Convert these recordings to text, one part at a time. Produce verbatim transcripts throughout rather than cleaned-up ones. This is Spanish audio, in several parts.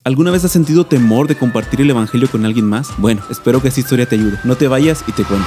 ¿Alguna vez has sentido temor de compartir el evangelio con alguien más? Bueno, espero que esta historia te ayude. No te vayas y te cuento.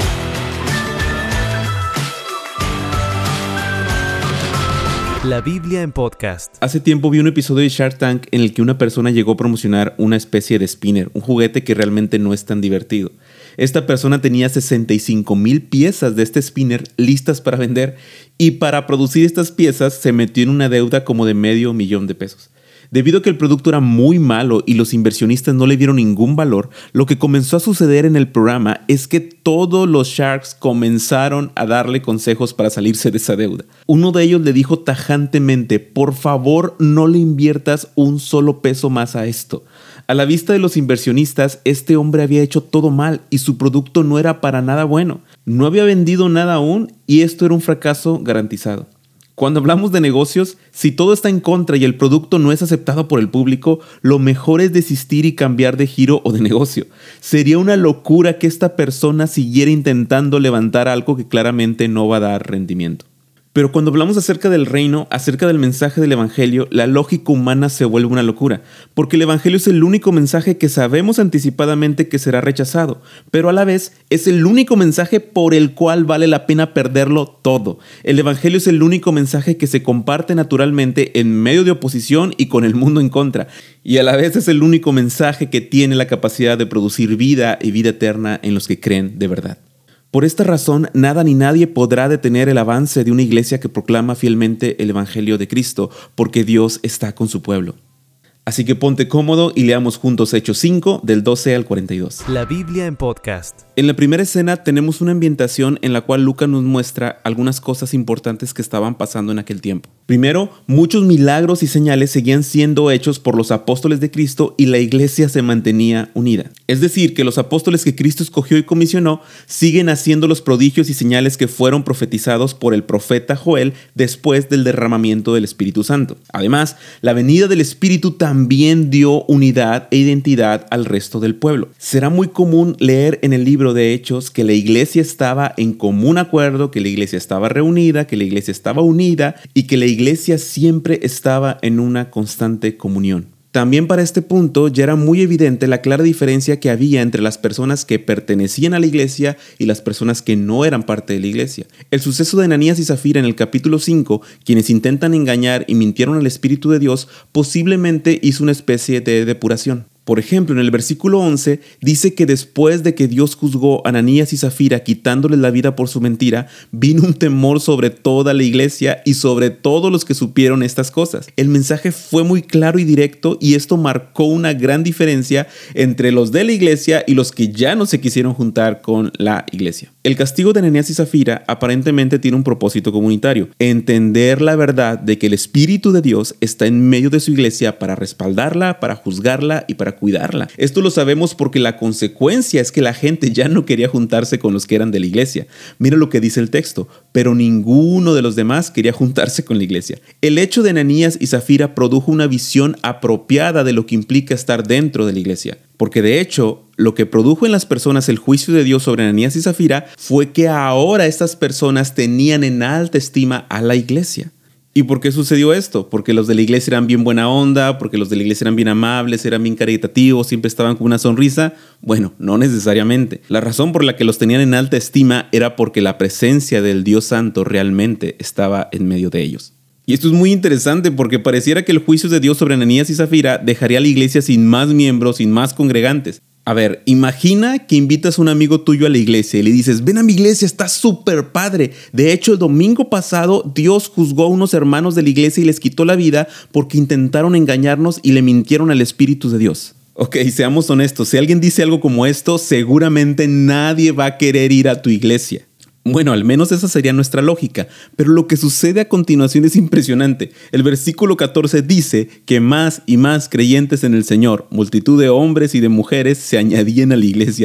La Biblia en podcast. Hace tiempo vi un episodio de Shark Tank en el que una persona llegó a promocionar una especie de spinner, un juguete que realmente no es tan divertido. Esta persona tenía sesenta y cinco mil piezas de este spinner listas para vender y para producir estas piezas se metió en una deuda como de medio millón de pesos. Debido a que el producto era muy malo y los inversionistas no le dieron ningún valor, lo que comenzó a suceder en el programa es que todos los Sharks comenzaron a darle consejos para salirse de esa deuda. Uno de ellos le dijo tajantemente: por favor, no le inviertas un solo peso más a esto. A la vista de los inversionistas, este hombre había hecho todo mal y su producto no era para nada bueno. No había vendido nada aún y esto era un fracaso garantizado. Cuando hablamos de negocios, si todo está en contra y el producto no es aceptado por el público, lo mejor es desistir y cambiar de giro o de negocio. Sería una locura que esta persona siguiera intentando levantar algo que claramente no va a dar rendimiento. Pero cuando hablamos acerca del reino, acerca del mensaje del evangelio, la lógica humana se vuelve una locura, porque el evangelio es el único mensaje que sabemos anticipadamente que será rechazado, pero a la vez es el único mensaje por el cual vale la pena perderlo todo. El evangelio es el único mensaje que se comparte naturalmente en medio de oposición y con el mundo en contra, y a la vez es el único mensaje que tiene la capacidad de producir vida y vida eterna en los que creen de verdad. Por esta razón, nada ni nadie podrá detener el avance de una iglesia que proclama fielmente el Evangelio de Cristo, porque Dios está con su pueblo. Así que ponte cómodo y leamos juntos Hechos cinco, del doce al cuarenta y dos. La Biblia en podcast. En la primera escena tenemos una ambientación en la cual Lucas nos muestra algunas cosas importantes que estaban pasando en aquel tiempo. Primero, muchos milagros y señales seguían siendo hechos por los apóstoles de Cristo y la iglesia se mantenía unida. Es decir, que los apóstoles que Cristo escogió y comisionó siguen haciendo los prodigios y señales que fueron profetizados por el profeta Joel después del derramamiento del Espíritu Santo. Además, la venida del Espíritu también dio unidad e identidad al resto del pueblo. Será muy común leer en el libro de Hechos que la iglesia estaba en común acuerdo, que la iglesia estaba reunida, que la iglesia estaba unida y que la iglesia siempre estaba en una constante comunión. También para este punto ya era muy evidente la clara diferencia que había entre las personas que pertenecían a la iglesia y las personas que no eran parte de la iglesia. El suceso de Ananías y Zafira en el capítulo cinco, quienes intentan engañar y mintieron al Espíritu de Dios, posiblemente hizo una especie de depuración. Por ejemplo, en el versículo once dice que después de que Dios juzgó a Ananías y Zafira quitándoles la vida por su mentira, vino un temor sobre toda la iglesia y sobre todos los que supieron estas cosas. El mensaje fue muy claro y directo y esto marcó una gran diferencia entre los de la iglesia y los que ya no se quisieron juntar con la iglesia. El castigo de Ananías y Zafira aparentemente tiene un propósito comunitario: entender la verdad de que el Espíritu de Dios está en medio de su iglesia para respaldarla, para juzgarla y para cuidarla. Esto lo sabemos porque la consecuencia es que la gente ya no quería juntarse con los que eran de la iglesia. Mira lo que dice el texto: pero ninguno de los demás quería juntarse con la iglesia. El hecho de Ananías y Zafira produjo una visión apropiada de lo que implica estar dentro de la iglesia. Porque de hecho, lo que produjo en las personas el juicio de Dios sobre Ananías y Zafira fue que ahora estas personas tenían en alta estima a la iglesia. ¿Y por qué sucedió esto? Porque los de la iglesia eran bien buena onda, porque los de la iglesia eran bien amables, eran bien caritativos, siempre estaban con una sonrisa. Bueno, no necesariamente. La razón por la que los tenían en alta estima era porque la presencia del Dios Santo realmente estaba en medio de ellos. Y esto es muy interesante porque pareciera que el juicio de Dios sobre Ananías y Zafira dejaría a la iglesia sin más miembros, sin más congregantes. A ver, imagina que invitas a un amigo tuyo a la iglesia y le dices: ven a mi iglesia, está súper padre. De hecho, el domingo pasado Dios juzgó a unos hermanos de la iglesia y les quitó la vida porque intentaron engañarnos y le mintieron al Espíritu de Dios. Ok, seamos honestos, si alguien dice algo como esto, seguramente nadie va a querer ir a tu iglesia. Bueno, al menos esa sería nuestra lógica, pero lo que sucede a continuación es impresionante. El versículo catorce dice que más y más creyentes en el Señor, multitud de hombres y de mujeres, se añadían a la iglesia.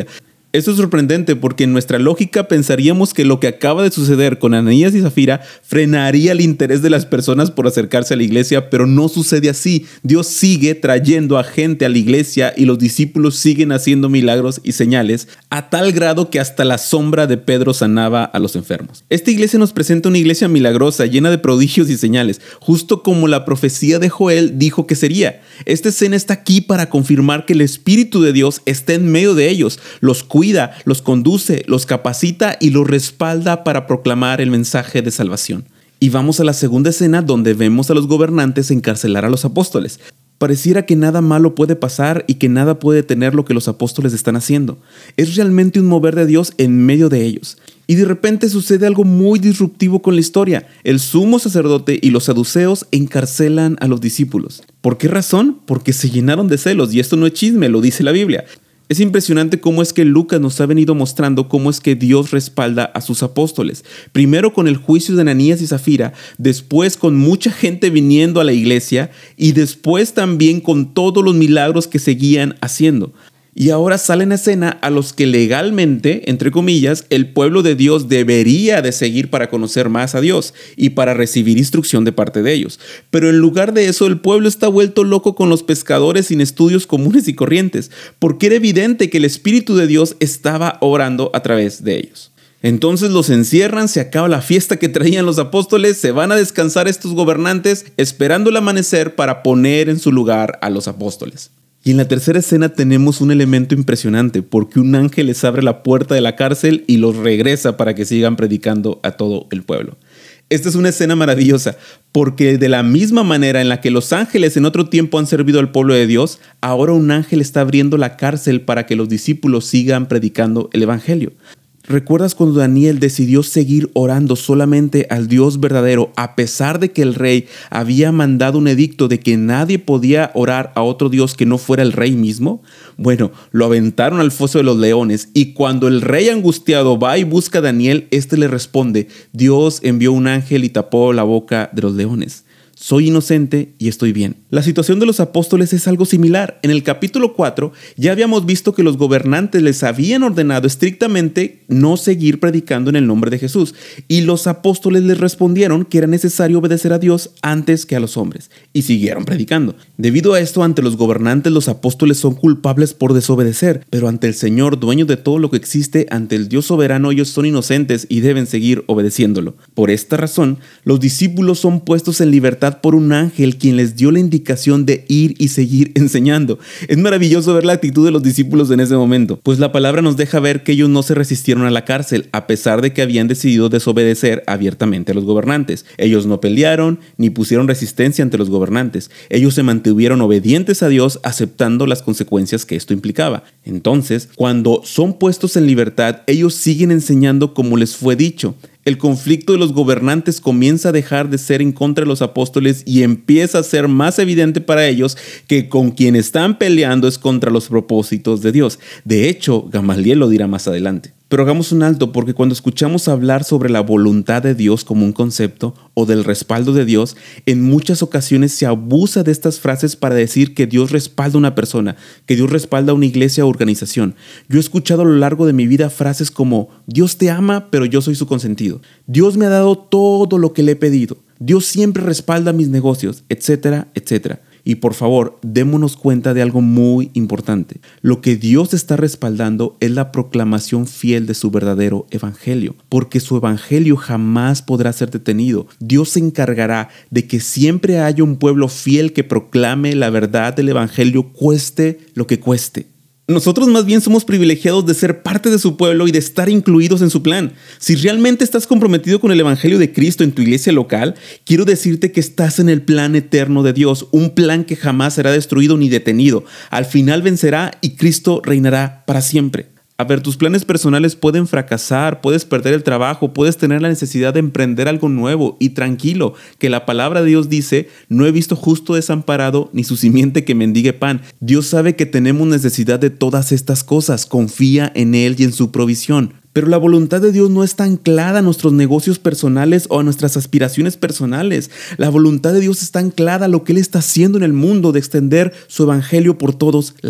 Esto es sorprendente porque en nuestra lógica pensaríamos que lo que acaba de suceder con Ananías y Zafira frenaría el interés de las personas por acercarse a la iglesia, pero no sucede así. Dios sigue trayendo a gente a la iglesia y los discípulos siguen haciendo milagros y señales a tal grado que hasta la sombra de Pedro sanaba a los enfermos. Esta iglesia nos presenta una iglesia milagrosa, llena de prodigios y señales, justo como la profecía de Joel dijo que sería. Esta escena está aquí para confirmar que el Espíritu de Dios está en medio de ellos, los cuida, los conduce, los capacita y los respalda para proclamar el mensaje de salvación. Y vamos a la segunda escena donde vemos a los gobernantes encarcelar a los apóstoles. Pareciera que nada malo puede pasar y que nada puede detener lo que los apóstoles están haciendo. Es realmente un mover de Dios en medio de ellos. Y de repente sucede algo muy disruptivo con la historia. El sumo sacerdote y los saduceos encarcelan a los discípulos. ¿Por qué razón? Porque se llenaron de celos, y esto no es chisme, lo dice la Biblia. Es impresionante cómo es que Lucas nos ha venido mostrando cómo es que Dios respalda a sus apóstoles. Primero con el juicio de Ananías y Zafira, después con mucha gente viniendo a la iglesia y después también con todos los milagros que seguían haciendo. Y ahora salen a escena a los que legalmente, entre comillas, el pueblo de Dios debería de seguir para conocer más a Dios y para recibir instrucción de parte de ellos. Pero en lugar de eso, el pueblo está vuelto loco con los pescadores sin estudios comunes y corrientes, porque era evidente que el Espíritu de Dios estaba orando a través de ellos. Entonces los encierran, se acaba la fiesta que traían los apóstoles, se van a descansar estos gobernantes, esperando el amanecer para poner en su lugar a los apóstoles. Y en la tercera escena tenemos un elemento impresionante, porque un ángel les abre la puerta de la cárcel y los regresa para que sigan predicando a todo el pueblo. Esta es una escena maravillosa, porque de la misma manera en la que los ángeles en otro tiempo han servido al pueblo de Dios, ahora un ángel está abriendo la cárcel para que los discípulos sigan predicando el evangelio. ¿Recuerdas cuando Daniel decidió seguir orando solamente al Dios verdadero, a pesar de que el rey había mandado un edicto de que nadie podía orar a otro Dios que no fuera el rey mismo? Bueno, lo aventaron al foso de los leones, y cuando el rey angustiado va y busca a Daniel, este le responde: Dios envió un ángel y tapó la boca de los leones. Soy inocente y estoy bien. La situación de los apóstoles es algo similar. En el capítulo cuatro ya habíamos visto que los gobernantes les habían ordenado estrictamente no seguir predicando en el nombre de Jesús, y los apóstoles les respondieron que era necesario obedecer a Dios antes que a los hombres, y siguieron predicando. Debido a esto, ante los gobernantes los apóstoles son culpables por desobedecer, pero ante el Señor, dueño de todo lo que existe, ante el Dios soberano, ellos son inocentes y deben seguir obedeciéndolo. Por esta razón, los discípulos son puestos en libertad por un ángel quien les dio la indicación de ir y seguir enseñando. Es maravilloso ver la actitud de los discípulos en ese momento, pues la palabra nos deja ver que ellos no se resistieron a la cárcel, a pesar de que habían decidido desobedecer abiertamente a los gobernantes. Ellos no pelearon ni pusieron resistencia ante los gobernantes. Ellos se mantuvieron obedientes a Dios, aceptando las consecuencias que esto implicaba. Entonces, cuando son puestos en libertad, ellos siguen enseñando como les fue dicho. El conflicto de los gobernantes comienza a dejar de ser en contra de los apóstoles y empieza a ser más evidente para ellos que con quien están peleando es contra los propósitos de Dios. De hecho, Gamaliel lo dirá más adelante. Pero hagamos un alto, porque cuando escuchamos hablar sobre la voluntad de Dios como un concepto o del respaldo de Dios, en muchas ocasiones se abusa de estas frases para decir que Dios respalda a una persona, que Dios respalda a una iglesia o organización. Yo he escuchado a lo largo de mi vida frases como: Dios te ama, pero yo soy su consentido. Dios me ha dado todo lo que le he pedido. Dios siempre respalda mis negocios, etcétera, etcétera. Y por favor, démonos cuenta de algo muy importante. Lo que Dios está respaldando es la proclamación fiel de su verdadero evangelio, porque su evangelio jamás podrá ser detenido. Dios se encargará de que siempre haya un pueblo fiel que proclame la verdad del evangelio, cueste lo que cueste. Nosotros más bien somos privilegiados de ser parte de su pueblo y de estar incluidos en su plan. Si realmente estás comprometido con el evangelio de Cristo en tu iglesia local, quiero decirte que estás en el plan eterno de Dios, un plan que jamás será destruido ni detenido. Al final vencerá y Cristo reinará para siempre. A ver, tus planes personales pueden fracasar, puedes perder el trabajo, puedes tener la necesidad de emprender algo nuevo, y tranquilo, que la palabra de Dios dice: no he visto justo desamparado ni su simiente que mendigue pan. Dios sabe que tenemos necesidad de todas estas cosas, confía en Él y en su provisión. Pero la voluntad de Dios no está anclada a nuestros negocios personales o a nuestras aspiraciones personales. La voluntad de Dios está anclada a lo que Él está haciendo en el mundo, de extender su evangelio por todos lados.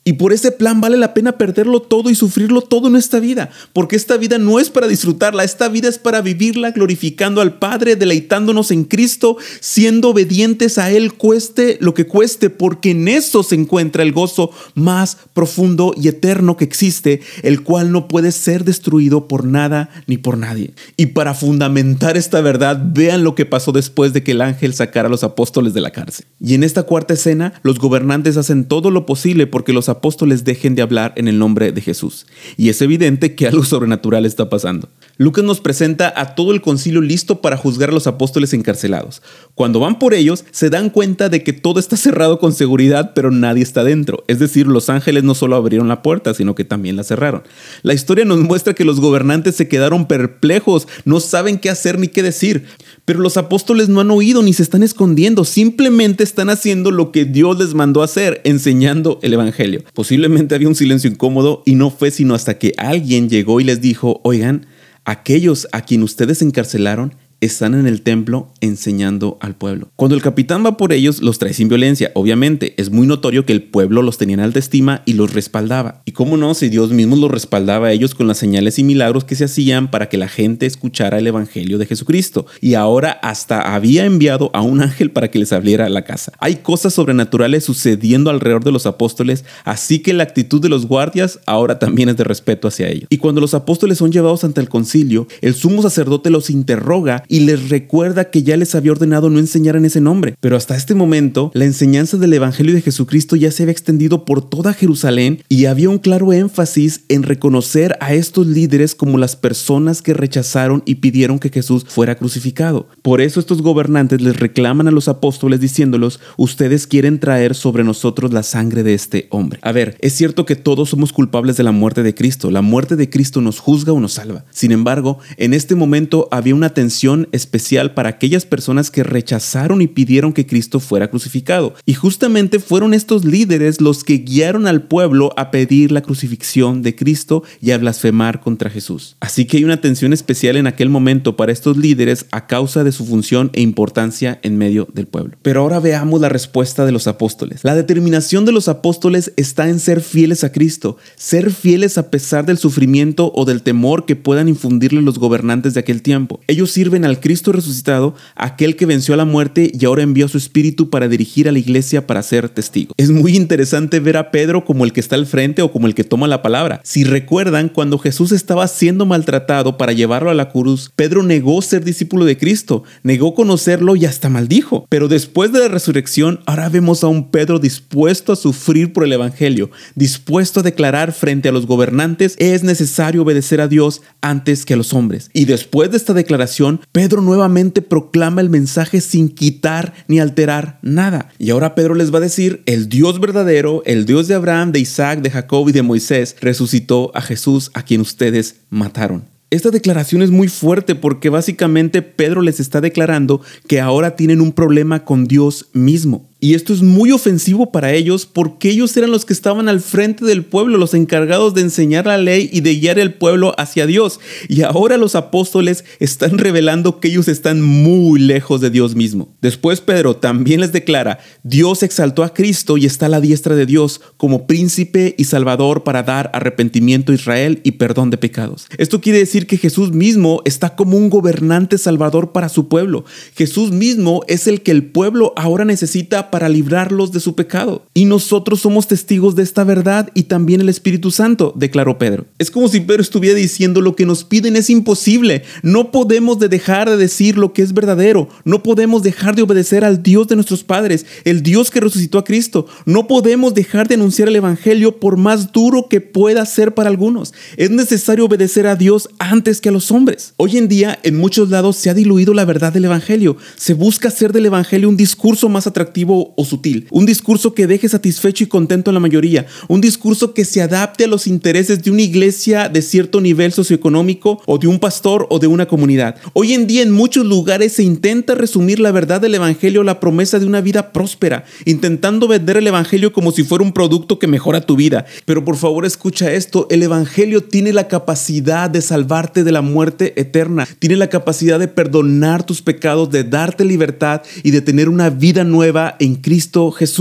Y por ese plan vale la pena perderlo todo y sufrirlo todo en esta vida, porque esta vida no es para disfrutarla, esta vida es para vivirla glorificando al Padre, deleitándonos en Cristo, siendo obedientes a Él cueste lo que cueste, porque en eso se encuentra el gozo más profundo y eterno que existe, el cual no puede ser destruido por nada ni por nadie. Y para fundamentar esta verdad, vean lo que pasó después de que el ángel sacara a los apóstoles de la cárcel. Y en esta cuarta escena, los gobernantes hacen todo lo posible porque los apóstoles dejen de hablar en el nombre de Jesús. Y es evidente que algo sobrenatural está pasando. Lucas nos presenta a todo el concilio listo para juzgar a los apóstoles encarcelados. Cuando van por ellos, se dan cuenta de que todo está cerrado con seguridad, pero nadie está dentro. Es decir, los ángeles no solo abrieron la puerta, sino que también la cerraron. La historia nos muestra que los gobernantes se quedaron perplejos, no saben qué hacer ni qué decir. Pero los apóstoles no han oído ni se están escondiendo, simplemente están haciendo lo que Dios les mandó hacer, enseñando el evangelio. Posiblemente había un silencio incómodo y no fue sino hasta que alguien llegó y les dijo: oigan, aquellos a quien ustedes encarcelaron están en el templo enseñando al pueblo. Cuando el capitán va por ellos, los trae sin violencia. Obviamente, es muy notorio que el pueblo los tenía en alta estima y los respaldaba. Y cómo no, si Dios mismo los respaldaba a ellos con las señales y milagros que se hacían para que la gente escuchara el evangelio de Jesucristo. Y ahora hasta había enviado a un ángel para que les abriera la casa. Hay cosas sobrenaturales sucediendo alrededor de los apóstoles, así que la actitud de los guardias ahora también es de respeto hacia ellos. Y cuando los apóstoles son llevados ante el concilio, el sumo sacerdote los interroga y les recuerda que ya les había ordenado no enseñar en ese nombre. Pero hasta este momento, la enseñanza del evangelio de Jesucristo ya se había extendido por toda Jerusalén y había un claro énfasis en reconocer a estos líderes como las personas que rechazaron y pidieron que Jesús fuera crucificado. Por eso estos gobernantes les reclaman a los apóstoles diciéndolos: ustedes quieren traer sobre nosotros la sangre de este hombre. A ver, es cierto que todos somos culpables de la muerte de Cristo. La muerte de Cristo nos juzga o nos salva. Sin embargo, en este momento había una tensión especial para aquellas personas que rechazaron y pidieron que Cristo fuera crucificado. Y justamente fueron estos líderes los que guiaron al pueblo a pedir la crucifixión de Cristo y a blasfemar contra Jesús. Así que hay una tensión especial en aquel momento para estos líderes a causa de su función e importancia en medio del pueblo. Pero ahora veamos la respuesta de los apóstoles. La determinación de los apóstoles está en ser fieles a Cristo, ser fieles a pesar del sufrimiento o del temor que puedan infundirle los gobernantes de aquel tiempo. Ellos sirven al Cristo resucitado, aquel que venció a la muerte y ahora envió a su espíritu para dirigir a la iglesia para ser testigo. Es muy interesante ver a Pedro como el que está al frente o como el que toma la palabra. Si recuerdan, cuando Jesús estaba siendo maltratado para llevarlo a la cruz, Pedro negó ser discípulo de Cristo, negó conocerlo y hasta maldijo. Pero después de la resurrección, ahora vemos a un Pedro dispuesto a sufrir por el evangelio, dispuesto a declarar frente a los gobernantes: es necesario obedecer a Dios antes que a los hombres. Y después de esta declaración, Pedro nuevamente proclama el mensaje sin quitar ni alterar nada. Y ahora Pedro les va a decir: el Dios verdadero, el Dios de Abraham, de Isaac, de Jacob y de Moisés, resucitó a Jesús, a quien ustedes mataron. Esta declaración es muy fuerte porque básicamente Pedro les está declarando que ahora tienen un problema con Dios mismo. Y esto es muy ofensivo para ellos porque ellos eran los que estaban al frente del pueblo, los encargados de enseñar la ley y de guiar el pueblo hacia Dios. Y ahora los apóstoles están revelando que ellos están muy lejos de Dios mismo. Después Pedro también les declara: Dios exaltó a Cristo y está a la diestra de Dios como príncipe y salvador para dar arrepentimiento a Israel y perdón de pecados. Esto quiere decir que Jesús mismo está como un gobernante salvador para su pueblo. Jesús mismo es el que el pueblo ahora necesita para librarlos de su pecado. Y nosotros somos testigos de esta verdad y también el Espíritu Santo, declaró Pedro. Es como si Pedro estuviera diciendo: lo que nos piden es imposible. No podemos de dejar de decir lo que es verdadero. No podemos dejar de obedecer al Dios de nuestros padres, el Dios que resucitó a Cristo. No podemos dejar de anunciar el evangelio por más duro que pueda ser para algunos. Es necesario obedecer a Dios antes que a los hombres. Hoy en día, en muchos lados se ha diluido la verdad del evangelio. Se busca hacer del evangelio un discurso más atractivo o sutil, un discurso que deje satisfecho y contento a la mayoría, un discurso que se adapte a los intereses de una iglesia de cierto nivel socioeconómico o de un pastor o de una comunidad. Hoy en día en muchos lugares se intenta resumir la verdad del evangelio a la promesa de una vida próspera, intentando vender el evangelio como si fuera un producto que mejora tu vida. Pero por favor escucha esto: el evangelio tiene la capacidad de salvarte de la muerte eterna, tiene la capacidad de perdonar tus pecados, de darte libertad y de tener una vida nueva en Cristo Jesús.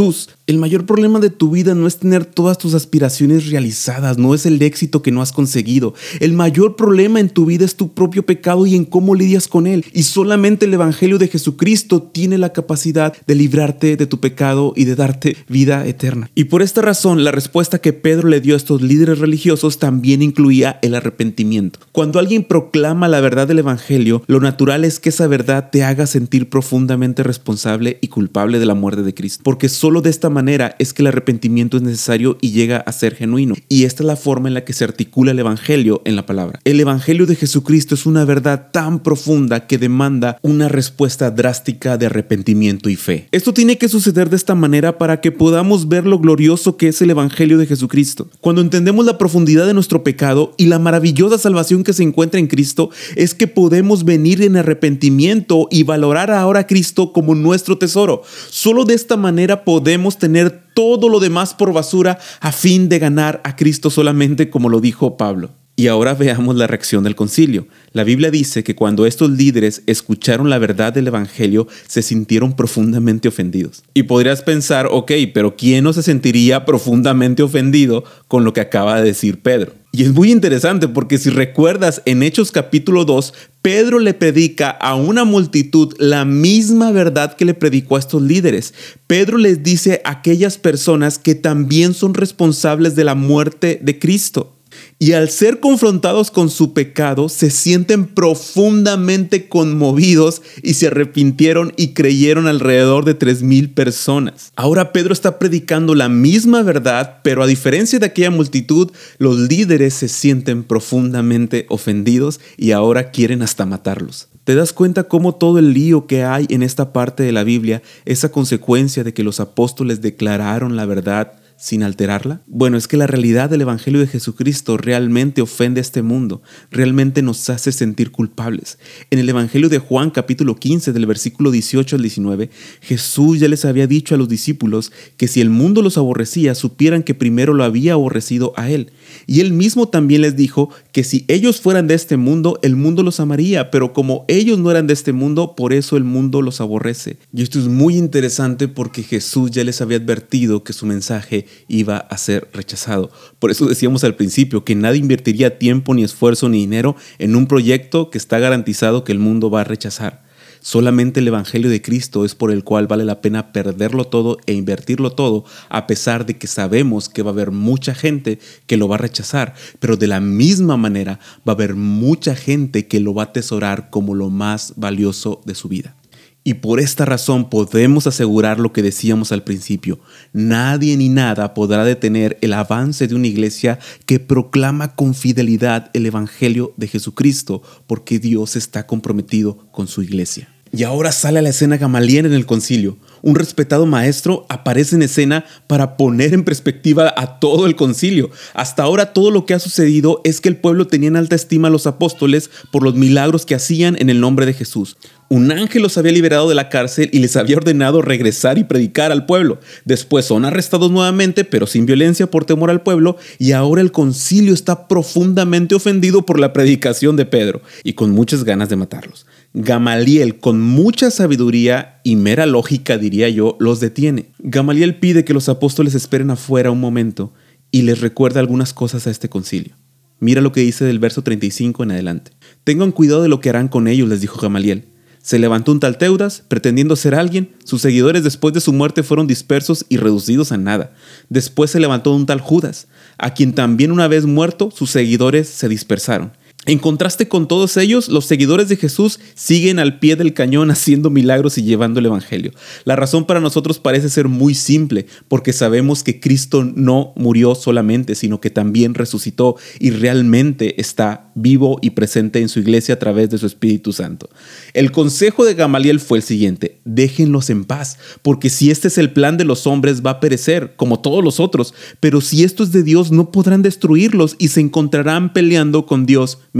El mayor problema de tu vida no es tener todas tus aspiraciones realizadas, no es el éxito que no has conseguido. El mayor problema en tu vida es tu propio pecado y en cómo lidias con él. Y solamente el Evangelio de Jesucristo tiene la capacidad de librarte de tu pecado y de darte vida eterna. Y por esta razón, la respuesta que Pedro le dio a estos líderes religiosos también incluía el arrepentimiento. Cuando alguien proclama la verdad del Evangelio, lo natural es que esa verdad te haga sentir profundamente responsable y culpable de la muerte de Cristo. Porque solo de esta manera es que el arrepentimiento es necesario y llega a ser genuino. Y esta es la forma en la que se articula el Evangelio en la palabra. El Evangelio de Jesucristo es una verdad tan profunda que demanda una respuesta drástica de arrepentimiento y fe. Esto tiene que suceder de esta manera para que podamos ver lo glorioso que es el Evangelio de Jesucristo. Cuando entendemos la profundidad de nuestro pecado y la maravillosa salvación que se encuentra en Cristo, es que podemos venir en arrepentimiento y valorar ahora a Cristo como nuestro tesoro. Solo de esta manera podemos tener todo lo demás por basura a fin de ganar a Cristo solamente, como lo dijo Pablo. Y ahora veamos la reacción del concilio. La Biblia dice que cuando estos líderes escucharon la verdad del Evangelio, se sintieron profundamente ofendidos. Y podrías pensar, ok, pero ¿quién no se sentiría profundamente ofendido con lo que acaba de decir Pedro? Y es muy interesante porque si recuerdas en Hechos capítulo dos, Pedro le predica a una multitud la misma verdad que le predicó a estos líderes. Pedro les dice a aquellas personas que también son responsables de la muerte de Cristo. Y al ser confrontados con su pecado, se sienten profundamente conmovidos y se arrepintieron y creyeron alrededor de tres mil personas. Ahora Pedro está predicando la misma verdad, pero a diferencia de aquella multitud, los líderes se sienten profundamente ofendidos y ahora quieren hasta matarlos. ¿Te das cuenta cómo todo el lío que hay en esta parte de la Biblia es a consecuencia de que los apóstoles declararon la verdad sin alterarla? Bueno, es que la realidad del Evangelio de Jesucristo realmente ofende a este mundo, realmente nos hace sentir culpables. En el Evangelio de Juan capítulo quince del versículo dieciocho al diecinueve, Jesús ya les había dicho a los discípulos que si el mundo los aborrecía, supieran que primero lo había aborrecido a él. Y él mismo también les dijo que si ellos fueran de este mundo, el mundo los amaría, pero como ellos no eran de este mundo, por eso el mundo los aborrece. Y esto es muy interesante porque Jesús ya les había advertido que su mensaje iba a ser rechazado. Por eso decíamos al principio que nadie invertiría tiempo, ni esfuerzo, ni dinero en un proyecto que está garantizado que el mundo va a rechazar. Solamente el Evangelio de Cristo es por el cual vale la pena perderlo todo e invertirlo todo, a pesar de que sabemos que va a haber mucha gente que lo va a rechazar, pero de la misma manera va a haber mucha gente que lo va a atesorar como lo más valioso de su vida. Y por esta razón podemos asegurar lo que decíamos al principio: nadie ni nada podrá detener el avance de una iglesia que proclama con fidelidad el Evangelio de Jesucristo, porque Dios está comprometido con su iglesia. Y ahora sale a la escena Gamaliel en el concilio. Un respetado maestro aparece en escena para poner en perspectiva a todo el concilio. Hasta ahora todo lo que ha sucedido es que el pueblo tenía en alta estima a los apóstoles por los milagros que hacían en el nombre de Jesús. Un ángel los había liberado de la cárcel y les había ordenado regresar y predicar al pueblo. Después son arrestados nuevamente, pero sin violencia por temor al pueblo, y ahora el concilio está profundamente ofendido por la predicación de Pedro y con muchas ganas de matarlos. Gamaliel, con mucha sabiduría y mera lógica, diría yo, los detiene. Gamaliel pide que los apóstoles esperen afuera un momento y les recuerda algunas cosas a este concilio. Mira lo que dice del verso treinta y cinco en adelante. Tengan cuidado de lo que harán con ellos, les dijo Gamaliel. Se levantó un tal Teudas, pretendiendo ser alguien. Sus seguidores después de su muerte fueron dispersos y reducidos a nada. Después se levantó un tal Judas, a quien también una vez muerto, sus seguidores se dispersaron. En contraste con todos ellos, los seguidores de Jesús siguen al pie del cañón haciendo milagros y llevando el Evangelio. La razón para nosotros parece ser muy simple, porque sabemos que Cristo no murió solamente, sino que también resucitó y realmente está vivo y presente en su iglesia a través de su Espíritu Santo. El consejo de Gamaliel fue el siguiente: déjenlos en paz, porque si este es el plan de los hombres va a perecer, como todos los otros, pero si esto es de Dios no podrán destruirlos y se encontrarán peleando con Dios mismo.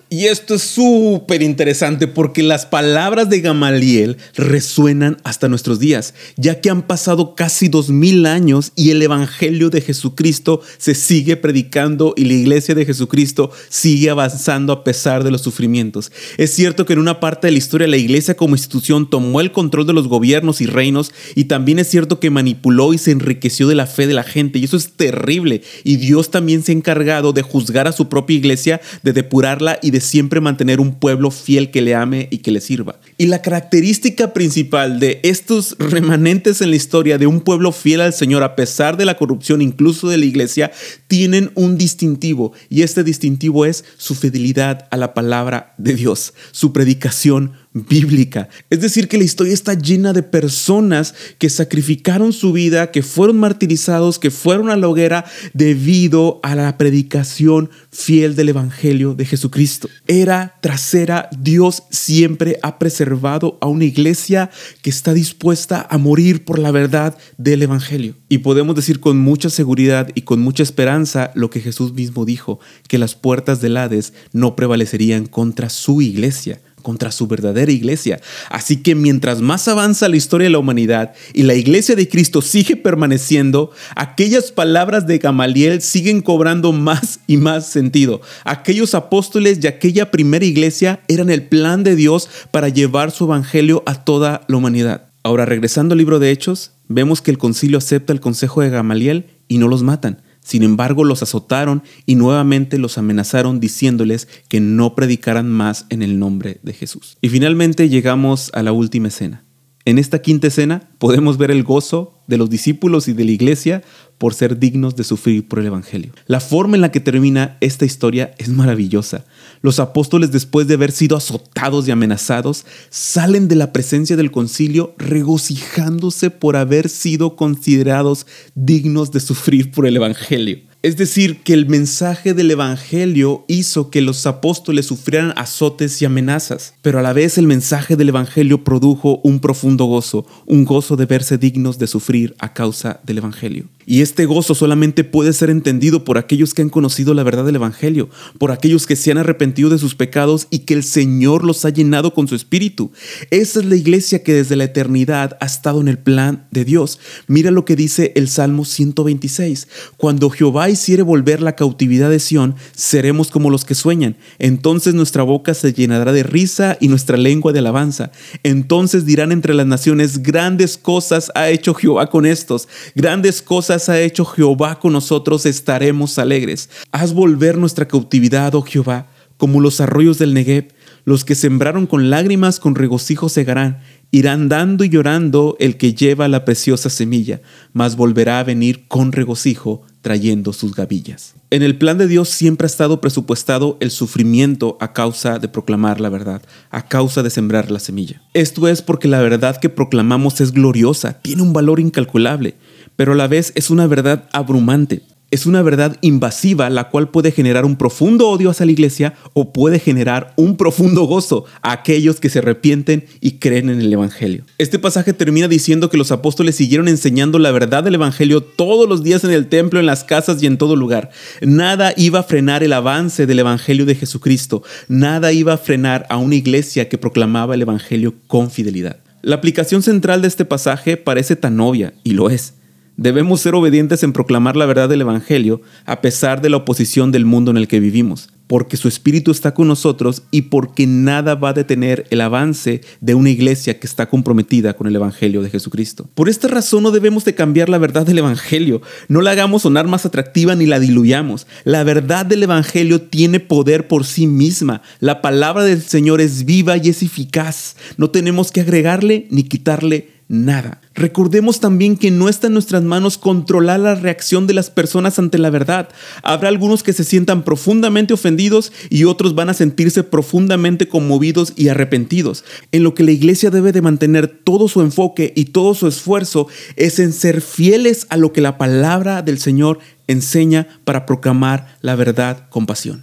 Y esto es súper interesante porque las palabras de Gamaliel resuenan hasta nuestros días, ya que han pasado casi dos mil años y el evangelio de Jesucristo se sigue predicando y la iglesia de Jesucristo sigue avanzando a pesar de los sufrimientos. Es cierto que en una parte de la historia la iglesia como institución tomó el control de los gobiernos y reinos, y también es cierto que manipuló y se enriqueció de la fe de la gente, y eso es terrible. Y Dios también se ha encargado de juzgar a su propia iglesia, de depurarla y de siempre mantener un pueblo fiel que le ame y que le sirva. Y la característica principal de estos remanentes en la historia de un pueblo fiel al Señor, a pesar de la corrupción incluso de la iglesia, tienen un distintivo, y este distintivo es su fidelidad a la palabra de Dios, su predicación bíblica. Es decir, que la historia está llena de personas que sacrificaron su vida, que fueron martirizados, que fueron a la hoguera debido a la predicación fiel del evangelio de Jesucristo. Era tras era, Dios siempre ha preservado a una iglesia que está dispuesta a morir por la verdad del evangelio. Y podemos decir con mucha seguridad y con mucha esperanza lo que Jesús mismo dijo, que las puertas del Hades no prevalecerían contra su iglesia, contra su verdadera iglesia. Así que mientras más avanza la historia de la humanidad y la iglesia de Cristo sigue permaneciendo, aquellas palabras de Gamaliel siguen cobrando más y más sentido. Aquellos apóstoles y aquella primera iglesia eran el plan de Dios para llevar su evangelio a toda la humanidad. Ahora, regresando al libro de Hechos, vemos que el concilio acepta el consejo de Gamaliel y no los matan. Sin embargo, los azotaron y nuevamente los amenazaron diciéndoles que no predicaran más en el nombre de Jesús. Y finalmente llegamos a la última escena. En esta quinta escena podemos ver el gozo de los discípulos y de la iglesia por ser dignos de sufrir por el evangelio. La forma en la que termina esta historia es maravillosa. Los apóstoles, después de haber sido azotados y amenazados, salen de la presencia del concilio regocijándose por haber sido considerados dignos de sufrir por el evangelio. Es decir, que el mensaje del evangelio hizo que los apóstoles sufrieran azotes y amenazas, pero a la vez el mensaje del evangelio produjo un profundo gozo, un gozo de verse dignos de sufrir a causa del evangelio. Y este gozo solamente puede ser entendido por aquellos que han conocido la verdad del evangelio, por aquellos que se han arrepentido de sus pecados y que el Señor los ha llenado con su espíritu. Esa es la iglesia que desde la eternidad ha estado en el plan de Dios. Mira lo que dice el Salmo ciento veintiséis. Cuando Jehová hiciere volver la cautividad de Sión, seremos como los que sueñan. Entonces nuestra boca se llenará de risa y nuestra lengua de alabanza. Entonces dirán entre las naciones, grandes cosas ha hecho Jehová con estos, grandes cosas ha hecho Jehová con nosotros, estaremos alegres. Haz volver nuestra cautividad, oh Jehová, como los arroyos del Negev. Los que sembraron con lágrimas, con regocijo segarán. Irán dando y llorando el que lleva la preciosa semilla, mas volverá a venir con regocijo, trayendo sus gavillas. En el plan de Dios siempre ha estado presupuestado el sufrimiento a causa de proclamar la verdad, a causa de sembrar la semilla. Esto es porque la verdad que proclamamos es gloriosa, tiene un valor incalculable, pero a la vez es una verdad abrumante. Es una verdad invasiva, la cual puede generar un profundo odio hacia la iglesia o puede generar un profundo gozo a aquellos que se arrepienten y creen en el evangelio. Este pasaje termina diciendo que los apóstoles siguieron enseñando la verdad del evangelio todos los días en el templo, en las casas y en todo lugar. Nada iba a frenar el avance del evangelio de Jesucristo. Nada iba a frenar a una iglesia que proclamaba el evangelio con fidelidad. La aplicación central de este pasaje parece tan obvia, y lo es. Debemos ser obedientes en proclamar la verdad del evangelio a pesar de la oposición del mundo en el que vivimos, porque su espíritu está con nosotros y porque nada va a detener el avance de una iglesia que está comprometida con el evangelio de Jesucristo. Por esta razón no debemos de cambiar la verdad del evangelio, no la hagamos sonar más atractiva ni la diluyamos. La verdad del evangelio tiene poder por sí misma. La palabra del Señor es viva y es eficaz. No tenemos que agregarle ni quitarle nada. Recordemos también que no está en nuestras manos controlar la reacción de las personas ante la verdad. Habrá algunos que se sientan profundamente ofendidos y otros van a sentirse profundamente conmovidos y arrepentidos. En lo que la iglesia debe de mantener todo su enfoque y todo su esfuerzo es en ser fieles a lo que la palabra del Señor enseña para proclamar la verdad con pasión.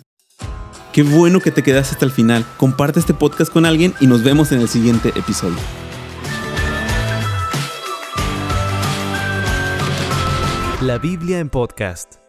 Qué bueno que te quedaste hasta el final. Comparte este podcast con alguien y nos vemos en el siguiente episodio. La Biblia en podcast.